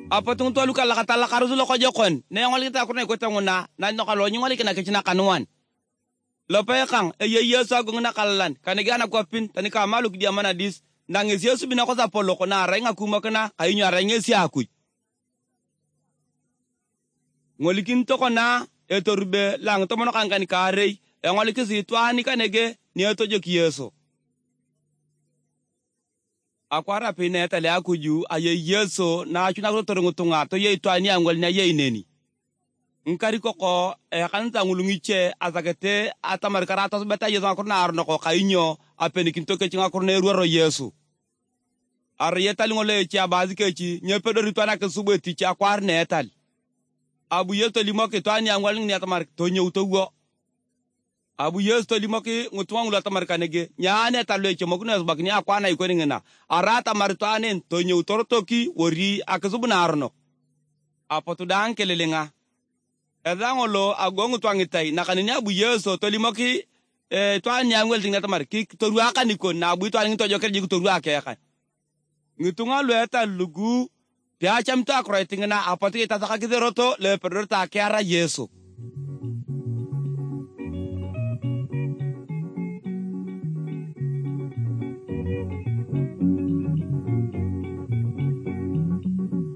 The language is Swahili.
apatung to luka lakata lakaruzu lo kojokon ne ngol kita kurne ko tanguna na no kalo nyngol kina kina kanwan lo pe kan e yesu agungna kallan kanigana kopin tani ka maluk dia mana dis nange yesu bina ko sa polo ko na renga kuma kana ayinyo arenge si aku ngolikin to kona e torbe lang to mono kan kare e ngoliki si twani kanege ni to joki yesu akwara pine tale akuju aye yesu na chuna ko torungutunga to ye twani angol na ye ineni nkari koko e kanta ngulungiche azagete atamar karata beta yesu akurna arno ko kayinyo apenikin to ke chinga kurne ruoro yesu ar yetal ngole chi abazi ke chi nyepedo ritwana ke subeti chi akwar netal abu yesu limo ke twani angol ni atamar to nyuto go abu yesu limo ke ngutwangu la tamar kanege nyaane talwe che mokuna bakni akwana iko ngena arata martwanen to nyuto toki wori akasubuna arno apotu dan kelelenga edangolo agongu twangitai nakanini abu yesu to limo ke twani angol tinga tamar ki to ruaka niko na abu twani to joker jigu to ruaka ya kan ngitunga lweta lugu pia chamta akroitingna apotu itataka kideroto le pedorta kiara yesu